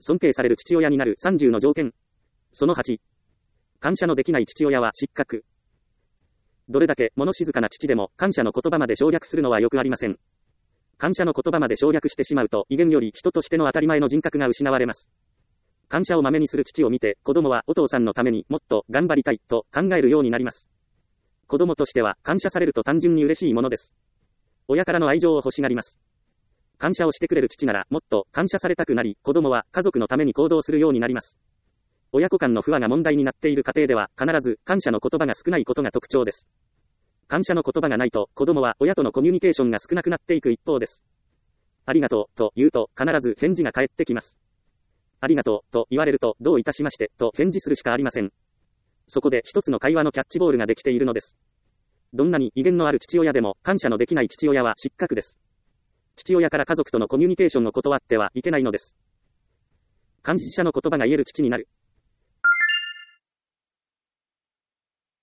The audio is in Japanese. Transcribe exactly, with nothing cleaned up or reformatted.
尊敬される父親になるさんじゅうの条件。そのはち。感謝のできない父親は失格。どれだけ物静かな父でも感謝の言葉まで省略するのはよくありません。感謝の言葉まで省略してしまうと威厳より人としての当たり前の人格が失われます。感謝をまめにする父を見て子供はお父さんのためにもっと頑張りたいと考えるようになります。子供としては感謝されると単純に嬉しいものです。親からの愛情を欲しがります。感謝をしてくれる父ならもっと感謝されたくなり、子供は家族のために行動するようになります。親子間の不和が問題になっている家庭では必ず感謝の言葉が少ないことが特徴です。感謝の言葉がないと子供は親とのコミュニケーションが少なくなっていく一方です。ありがとうと言うと必ず返事が返ってきます。ありがとうと言われるとどういたしましてと返事するしかありません。そこで一つの会話のキャッチボールができているのです。どんなに威厳のある父親でも感謝のできない父親は失格です。父親から家族とのコミュニケーションを断ってはいけないのです。感謝の言葉が言える父になる。